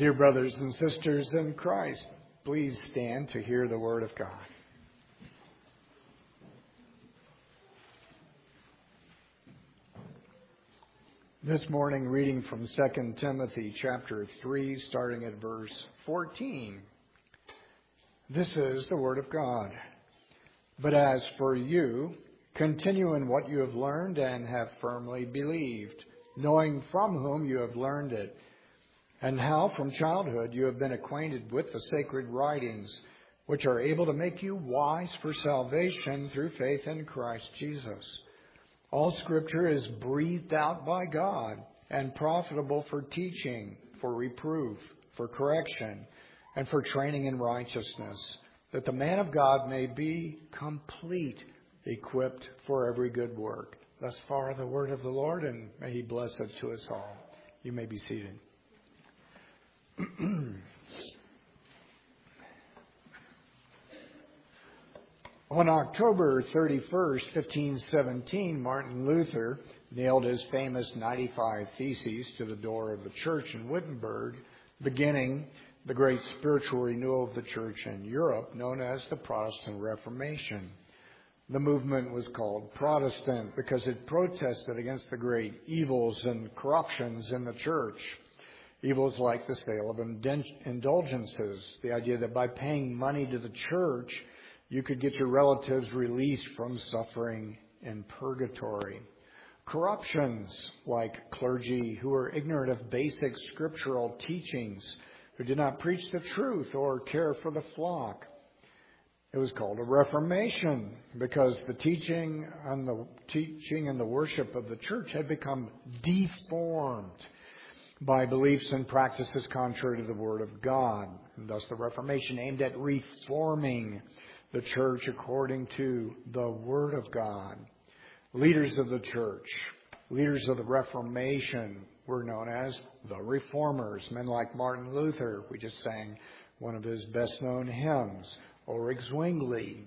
Dear brothers and sisters in Christ, please stand to hear the Word of God. This morning, reading from 2 Timothy chapter 3, starting at verse 14. This is the Word of God. But as for you, continue in what you have learned and have firmly believed, knowing from whom you have learned it, and how from childhood you have been acquainted with the sacred writings, which are able to make you wise for salvation through faith in Christ Jesus. All Scripture is breathed out by God and profitable for teaching, for reproof, for correction, and for training in righteousness, that the man of God may be complete, equipped for every good work. Thus far the word of the Lord, and may He bless it to us all. You may be seated. On October 31st, 1517, Martin Luther nailed his famous 95 Theses to the door of the church in Wittenberg, beginning the great spiritual renewal of the church in Europe, known as the Protestant Reformation. The movement was called Protestant because it protested against the great evils and corruptions in the church. Evils like the sale of indulgences, the idea that by paying money to the church, you could get your relatives released from suffering in purgatory. Corruptions like clergy who were ignorant of basic scriptural teachings, who did not preach the truth or care for the flock. It was called a Reformation because the teaching and the worship of the church had become deformed by beliefs and practices contrary to the Word of God. And thus the Reformation aimed at reforming the church according to the Word of God. Leaders of the church, leaders of the Reformation, were known as the Reformers. Men like Martin Luther, we just sang one of his best-known hymns, Ulrich Zwingli,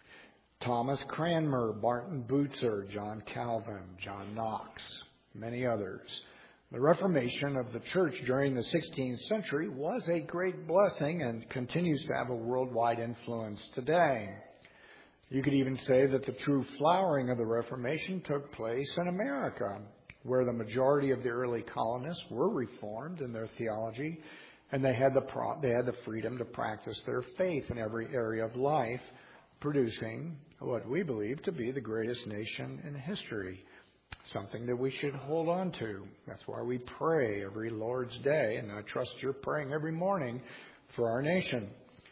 Thomas Cranmer, Martin Bucer, John Calvin, John Knox, many others. The Reformation of the church during the 16th century was a great blessing and continues to have a worldwide influence today. You could even say that the true flowering of the Reformation took place in America, where the majority of the early colonists were reformed in their theology, and they had the freedom to practice their faith in every area of life, producing what we believe to be the greatest nation in history. Something that we should hold on to. That's why we pray every Lord's Day, and I trust you're praying every morning for our nation.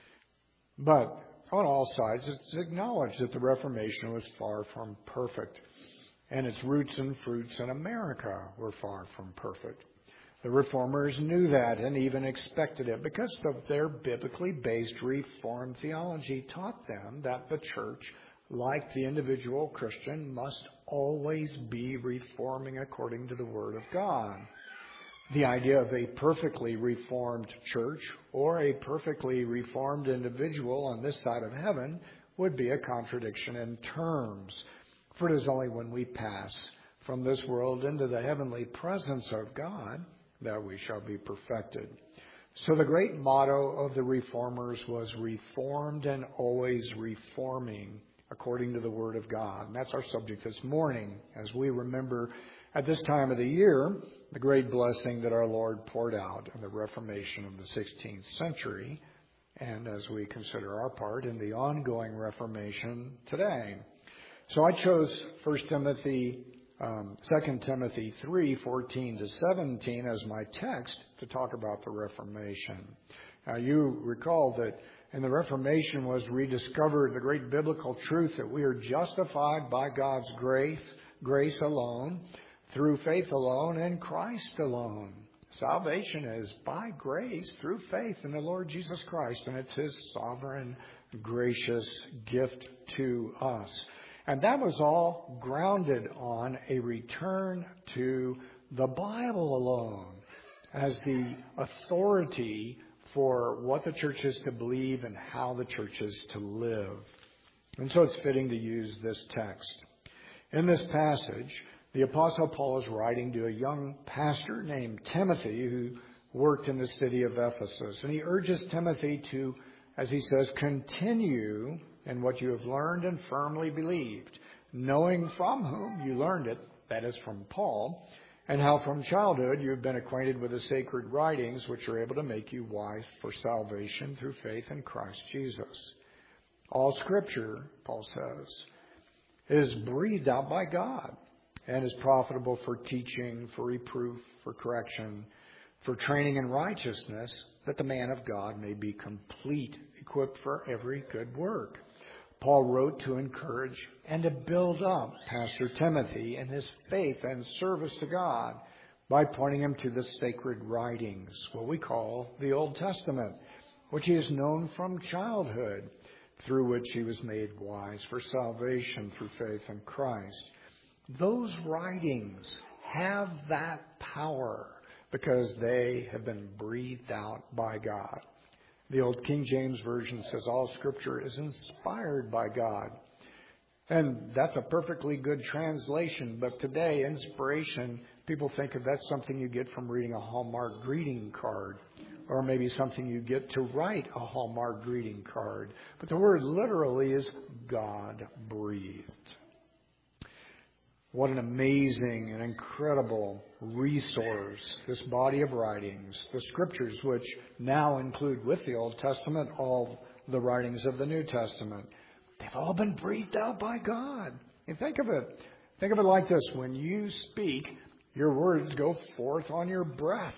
But on all sides, it's acknowledged that the Reformation was far from perfect, and its roots and fruits in America were far from perfect. The Reformers knew that and even expected it because of their biblically based Reformed theology taught them that the church, like the individual Christian, must always be reforming according to the Word of God. The idea of a perfectly reformed church or a perfectly reformed individual on this side of heaven would be a contradiction in terms. For it is only when we pass from this world into the heavenly presence of God that we shall be perfected. So the great motto of the Reformers was reformed and always reforming according to the Word of God. And that's our subject this morning as we remember at this time of the year the great blessing that our Lord poured out in the Reformation of the 16th century, and as we consider our part in the ongoing Reformation today. So I chose 2 Timothy 3:14 to 17 as my text to talk about the Reformation. Now you recall that in the Reformation was rediscovered the great biblical truth that we are justified by God's grace alone, through faith alone, in Christ alone. Salvation is by grace through faith in the Lord Jesus Christ, and it's His sovereign, gracious gift to us. And that was all grounded on a return to the Bible alone as the authority for what the church is to believe and how the church is to live. And so it's fitting to use this text. In this passage, the Apostle Paul is writing to a young pastor named Timothy who worked in the city of Ephesus. And he urges Timothy to, as he says, continue in what you have learned and firmly believed, knowing from whom you learned it, that is from Paul, and how from childhood you have been acquainted with the sacred writings which are able to make you wise for salvation through faith in Christ Jesus. All Scripture, Paul says, is breathed out by God and is profitable for teaching, for reproof, for correction, for training in righteousness, that the man of God may be complete, equipped for every good work. Paul wrote to encourage and to build up Pastor Timothy in his faith and service to God by pointing him to the sacred writings, what we call the Old Testament, which he has known from childhood, through which he was made wise for salvation through faith in Christ. Those writings have that power because they have been breathed out by God. The old King James Version says all Scripture is inspired by God. And that's a perfectly good translation. But today, inspiration, people think of that's something you get from reading a Hallmark greeting card. Or maybe something you get to write a Hallmark greeting card. But the word literally is God-breathed. What an amazing and incredible resource, this body of writings, the Scriptures, which now include with the Old Testament all the writings of the New Testament. They've all been breathed out by God. And think of it. Think of it like this. When you speak, your words go forth on your breath.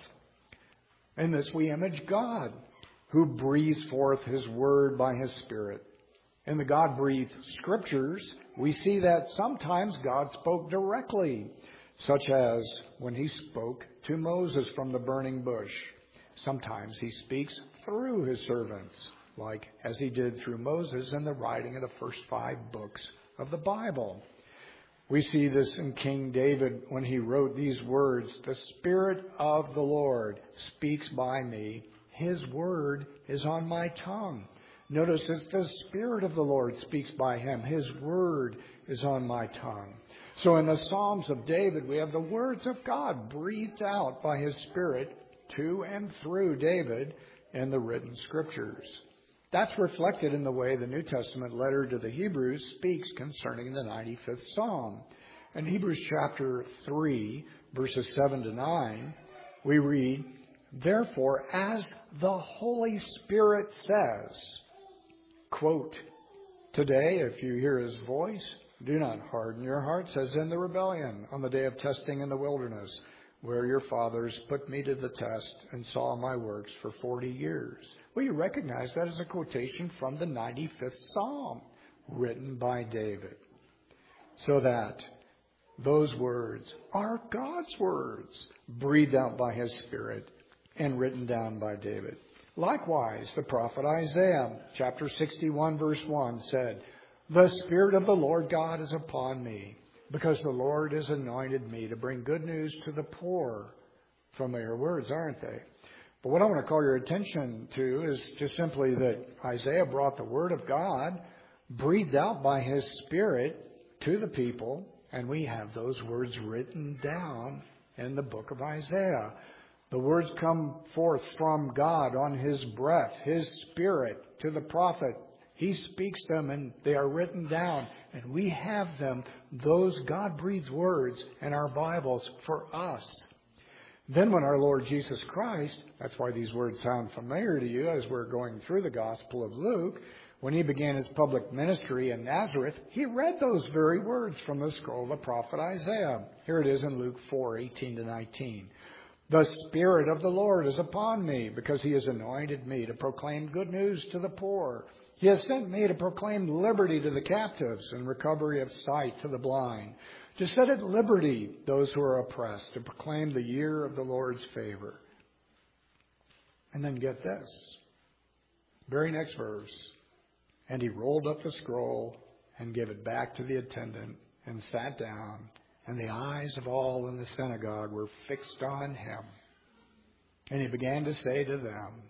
In this we image God, who breathes forth His Word by His Spirit. In the God-breathed Scriptures, we see that sometimes God spoke directly, such as when He spoke to Moses from the burning bush. Sometimes He speaks through His servants, like as He did through Moses in the writing of the first 5 books of the Bible. We see this in King David when he wrote these words, "The Spirit of the Lord speaks by me. His word is on my tongue." Notice it's the Spirit of the Lord speaks by him. His word is on my tongue. So in the Psalms of David, we have the words of God breathed out by His Spirit to and through David in the written Scriptures. That's reflected in the way the New Testament letter to the Hebrews speaks concerning the 95th Psalm. In Hebrews chapter 3, verses 7 to 9, we read, "Therefore, as the Holy Spirit says," quote, "Today, if you hear His voice, do not harden your hearts as in the rebellion on the day of testing in the wilderness, where your fathers put me to the test and saw my works for 40 years. Well, you recognize that as a quotation from the 95th Psalm, written by David. So that those words are God's words, breathed out by His Spirit and written down by David. Likewise, the prophet Isaiah, chapter 61, verse 1, said, "The Spirit of the Lord God is upon me, because the Lord has anointed me to bring good news to the poor." Familiar words, aren't they? But what I want to call your attention to is just simply that Isaiah brought the Word of God, breathed out by His Spirit, to the people, and we have those words written down in the book of Isaiah. The words come forth from God on His breath, His Spirit, to the prophet. He speaks them and they are written down. And we have them, those God-breathed words, in our Bibles for us. Then when our Lord Jesus Christ, that's why these words sound familiar to you as we're going through the Gospel of Luke, when He began His public ministry in Nazareth, He read those very words from the scroll of the prophet Isaiah. Here it is in Luke 4:18 to 19. "The Spirit of the Lord is upon me, because He has anointed me to proclaim good news to the poor. He has sent me to proclaim liberty to the captives and recovery of sight to the blind, to set at liberty those who are oppressed, to proclaim the year of the Lord's favor." And then get this. Very next verse. "And He rolled up the scroll and gave it back to the attendant and sat down. And the eyes of all in the synagogue were fixed on Him. And He began to say to them,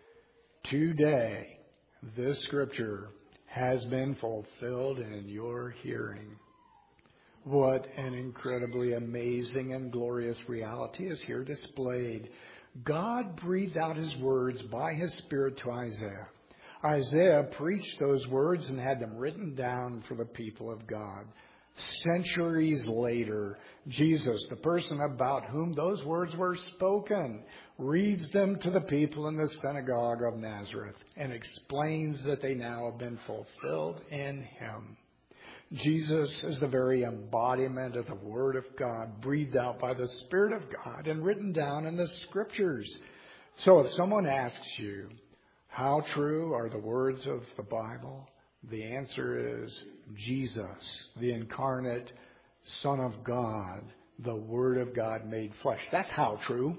'Today this Scripture has been fulfilled in your hearing.'" What an incredibly amazing and glorious reality is here displayed. God breathed out His words by His Spirit to Isaiah. Isaiah preached those words and had them written down for the people of God. Centuries later, Jesus, the person about whom those words were spoken, reads them to the people in the synagogue of Nazareth and explains that they now have been fulfilled in Him. Jesus is the very embodiment of the Word of God, breathed out by the Spirit of God and written down in the Scriptures. So if someone asks you, how true are the words of the Bible? The answer is Jesus, the incarnate Son of God, the Word of God made flesh. That's how true.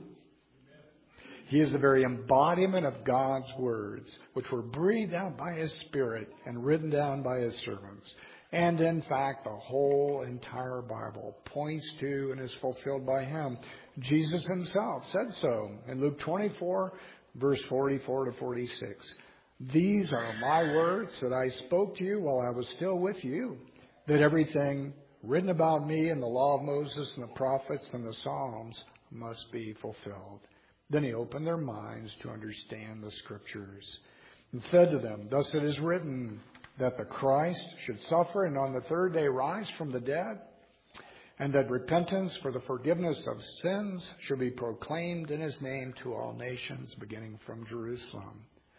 He is the very embodiment of God's words, which were breathed out by His Spirit and written down by His servants. And in fact, the whole entire Bible points to and is fulfilled by Him. Jesus Himself said so in Luke 24, verse 44 to 46. These are my words that I spoke to you while I was still with you, that everything written about me in the law of Moses and the prophets and the Psalms must be fulfilled. Then He opened their minds to understand the Scriptures and said to them, thus it is written that the Christ should suffer and on the third day rise from the dead, and that repentance for the forgiveness of sins should be proclaimed in His name to all nations, beginning from Jerusalem.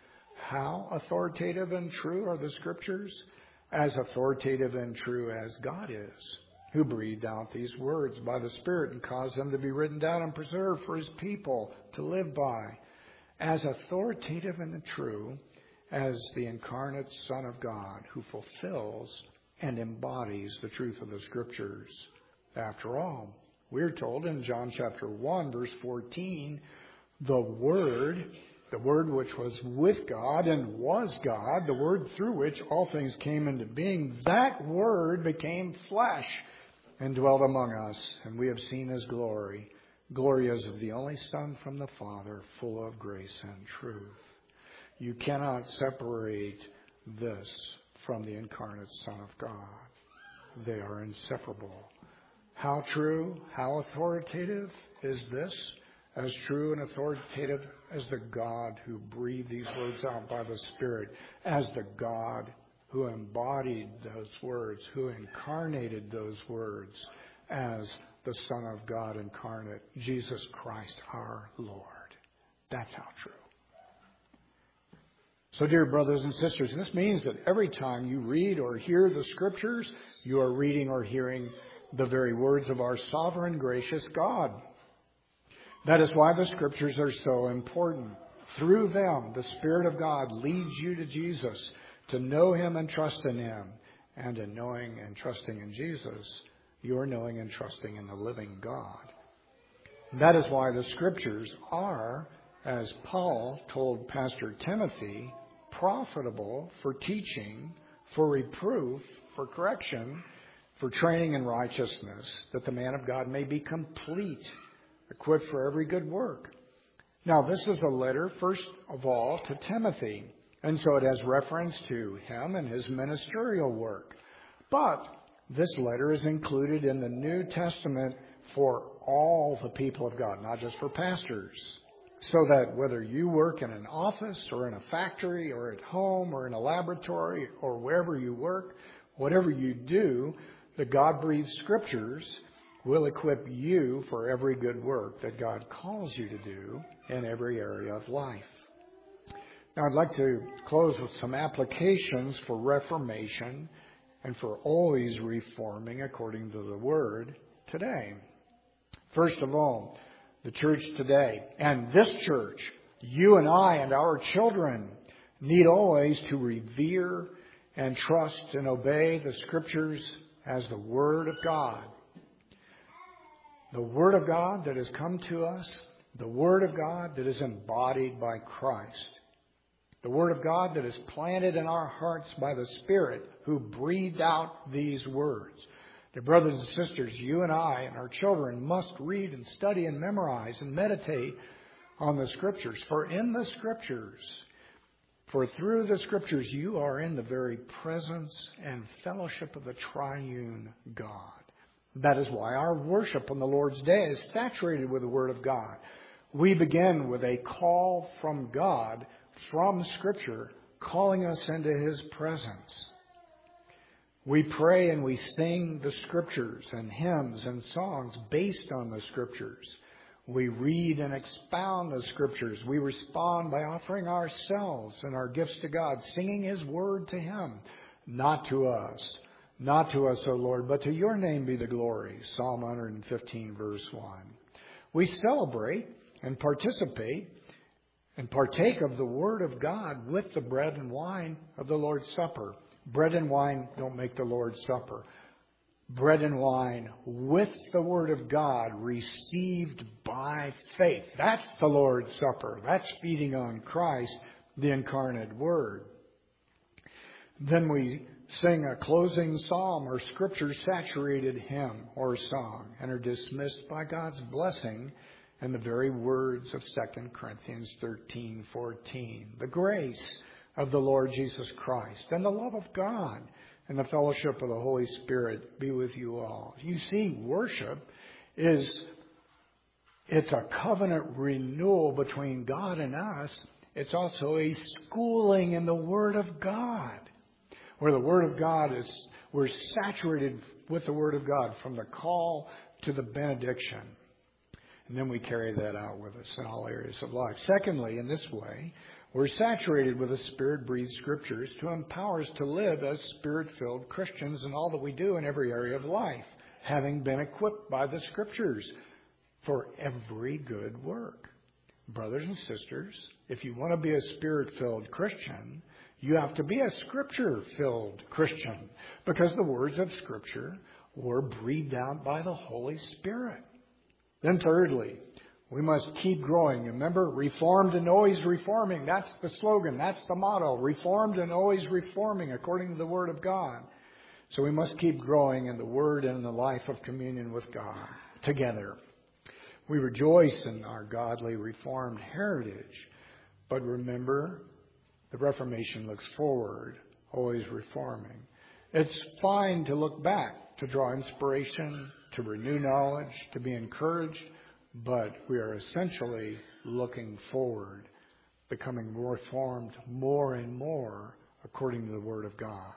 How authoritative and true are the Scriptures? As authoritative and true as God is, who breathed out these words by the Spirit and caused them to be written down and preserved for His people to live by. As authoritative and true as the incarnate Son of God, who fulfills and embodies the truth of the Scriptures. After all, we're told in John chapter 1, verse 14, the Word which was with God and was God, the Word through which all things came into being, that Word became flesh and dwelt among us, and we have seen His glory. Glory as of the only Son from the Father, full of grace and truth. You cannot separate this from the incarnate Son of God. They are inseparable. How true, how authoritative is this? As true and authoritative as the God who breathed these words out by the Spirit, as the God who embodied those words, who incarnated those words, as the Son of God incarnate, Jesus Christ our Lord. That's how true. So, dear brothers and sisters, this means that every time you read or hear the Scriptures, you are reading or hearing the very words of our sovereign, gracious God. That is why the Scriptures are so important. Through them, the Spirit of God leads you to Jesus, to know Him and trust in Him. And in knowing and trusting in Jesus, you are knowing and trusting in the living God. And that is why the Scriptures are, as Paul told Pastor Timothy, profitable for teaching, for reproof, for correction, for training in righteousness, that the man of God may be complete, equipped for every good work. Now, this is a letter, first of all, to Timothy, and so it has reference to him and his ministerial work. But this letter is included in the New Testament for all the people of God, not just for pastors. So that whether you work in an office or in a factory or at home or in a laboratory or wherever you work, whatever you do, the God-breathed Scriptures will equip you for every good work that God calls you to do in every area of life. Now, I'd like to close with some applications for reformation and for always reforming according to the Word today. First of all, the church today, and this church, you and I and our children, need always to revere and trust and obey the Scriptures as the Word of God. The Word of God that has come to us, the Word of God that is embodied by Christ. The Word of God that is planted in our hearts by the Spirit who breathed out these words. Dear brothers and sisters, you and I and our children must read and study and memorize and meditate on the Scriptures. For in the Scriptures, for through the Scriptures, you are in the very presence and fellowship of the triune God. That is why our worship on the Lord's Day is saturated with the Word of God. We begin with a call from God, from Scripture, calling us into His presence. We pray and we sing the Scriptures and hymns and songs based on the Scriptures. We read and expound the Scriptures. We respond by offering ourselves and our gifts to God, singing His Word to Him, not to us. Not to us, O Lord, but to your name be the glory. Psalm 115, verse 1. We celebrate and participate and partake of the Word of God with the bread and wine of the Lord's Supper. Bread and wine don't make the Lord's Supper. Bread and wine with the Word of God received by faith. That's the Lord's Supper. That's feeding on Christ, the incarnate Word. Then we sing a closing psalm or Scripture-saturated hymn or song and are dismissed by God's blessing and the very words of 2 Corinthians 13:14. The grace of the Lord Jesus Christ and the love of God and the fellowship of the Holy Spirit be with you all. You see, worship it's a covenant renewal between God and us. It's also a schooling in the Word of God, where the Word of God we're saturated with the Word of God from the call to the benediction. And then we carry that out with us in all areas of life. Secondly, in this way, we're saturated with the Spirit-breathed Scriptures to empower us to live as Spirit-filled Christians in all that we do in every area of life, having been equipped by the Scriptures for every good work. Brothers and sisters, if you want to be a Spirit-filled Christian, you have to be a Scripture-filled Christian, because the words of Scripture were breathed out by the Holy Spirit. Then thirdly, we must keep growing. Remember, reformed and always reforming. That's the slogan. That's the motto. Reformed and always reforming according to the Word of God. So we must keep growing in the Word and in the life of communion with God together. We rejoice in our godly Reformed heritage. But remember, the Reformation looks forward, always reforming. It's fine to look back, to draw inspiration, to renew knowledge, to be encouraged, but we are essentially looking forward, becoming reformed more and more according to the Word of God.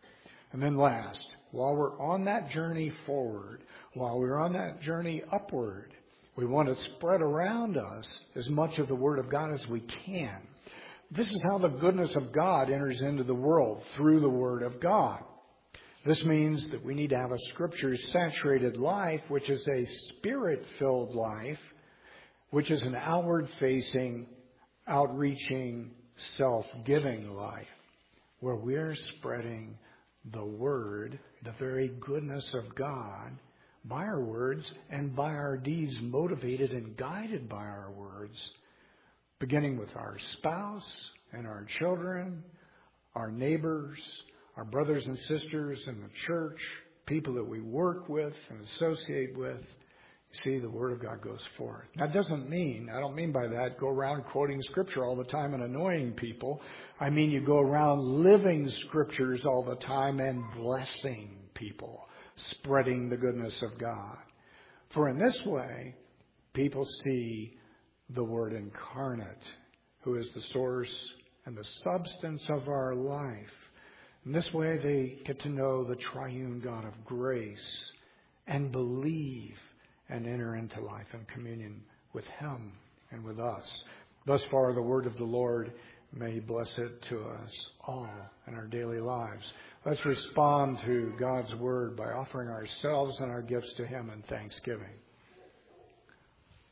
And then last, while we're on that journey forward, while we're on that journey upward, we want to spread around us as much of the Word of God as we can. This is how the goodness of God enters into the world, through the Word of God. This means that we need to have a Scripture-saturated life, which is a Spirit-filled life, which is an outward-facing, outreaching, self-giving life, where we're spreading the Word, the very goodness of God, by our words and by our deeds, motivated and guided by our words, beginning with our spouse and our children, our neighbors, our brothers and sisters in the church, people that we work with and associate with. You see, the Word of God goes forth. That doesn't mean, I don't mean by that, go around quoting Scripture all the time and annoying people. I mean you go around living Scriptures all the time and blessing people, spreading the goodness of God. For in this way, people see the Word incarnate, who is the source and the substance of our life. In this way, they get to know the triune God of grace and believe and enter into life and communion with Him and with us. Thus far, the word of the Lord, may He bless it to us all in our daily lives. Let's respond to God's word by offering ourselves and our gifts to Him in thanksgiving.